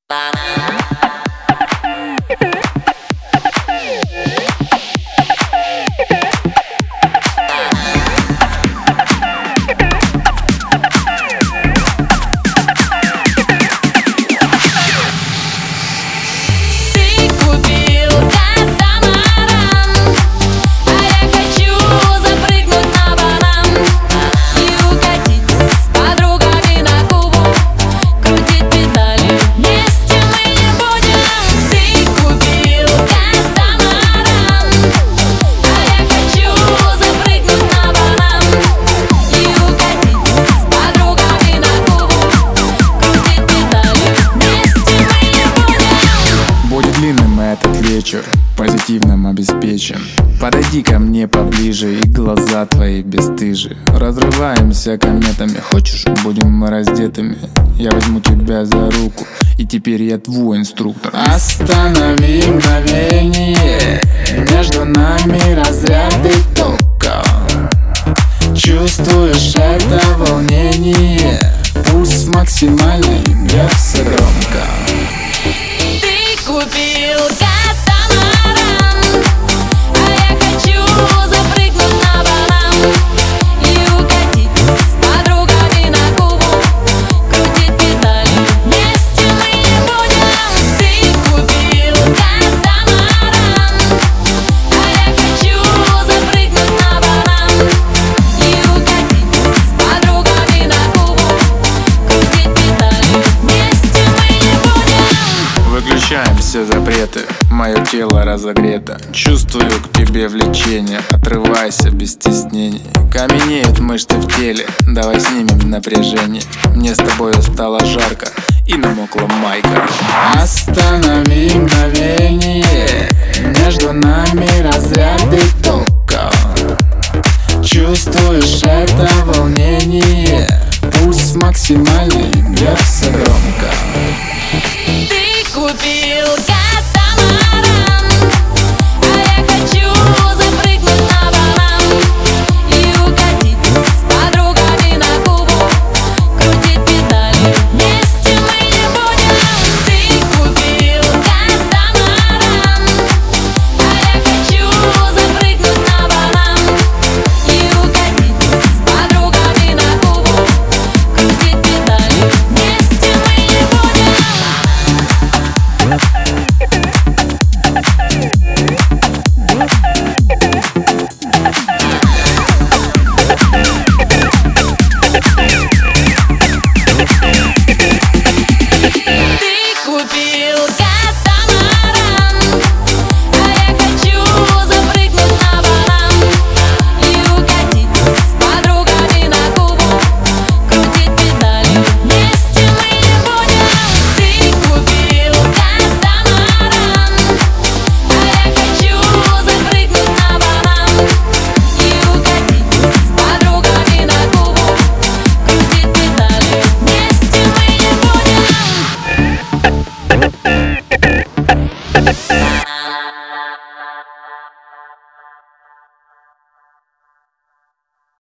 Этот вечер позитивным обеспечен. Подойди ко мне поближе, и глаза твои бесстыжи. Разрываемся кометами, хочешь, будем мы раздетыми. Я возьму тебя за руку, и теперь я твой инструктор. Останови мгновение, между нами разряды тока. Чувствуешь это волнение? Пульс максимальный, бьется громко. Ты купил катамаран, а я хочу запрыгнуть на банан и укатить с подругами на Кубу, крутить педали, вместе мы не будем. Ты купил катамаран, а я хочу запрыгнуть на банан и укатить с подругами на Кубу, крутить педали, вместе мы не будем. Выключаем все запреты, мое тело разогрето. Чувствую к тебе влечение, отрывайся без стеснений. Каменеют мышцы в теле, давай снимем напряжение. Мне с тобою стало жарко и намокла майка. Останови мгновение, между нами разряды тока. Чувствуешь это волнение? Пульс максимальный, бьется громко.